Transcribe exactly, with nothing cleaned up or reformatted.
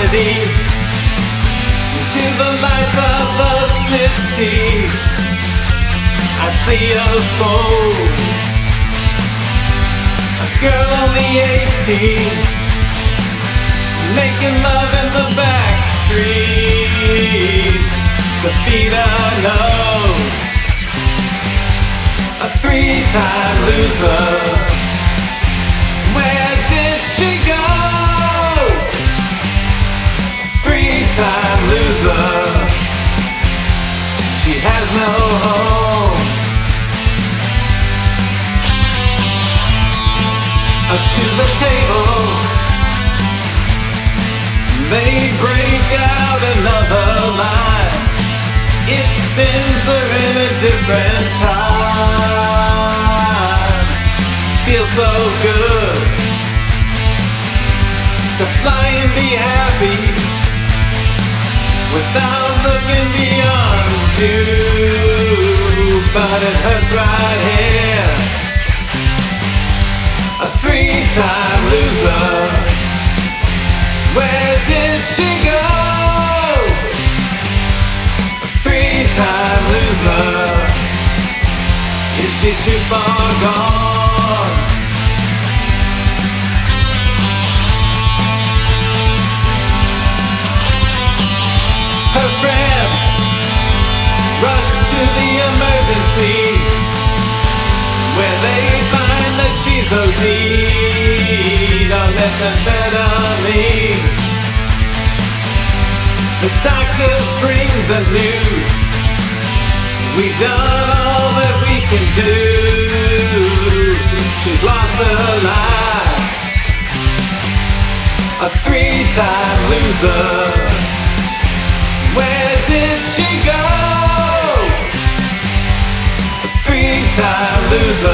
city, to the lights of the city. I see a soul, a girl only eighteen, making love in the back streets. The beat her nose, a three-time loser. Where did she go? Three-time loser. She has no home. Up to the table, they break out another line. It spins her in a different time. Feels so good to fly and be happy without looking beyond you. But it hurts right here. A three-time loser. Where did she go? A three-time loser. Is she too far gone? Her friends rush to the emergency, where they find that she's O D'd on methamphetamine. The doctors bring the news. We've done all that we can do. She's lost her life. A three-time loser. Where did she go? A three-time loser.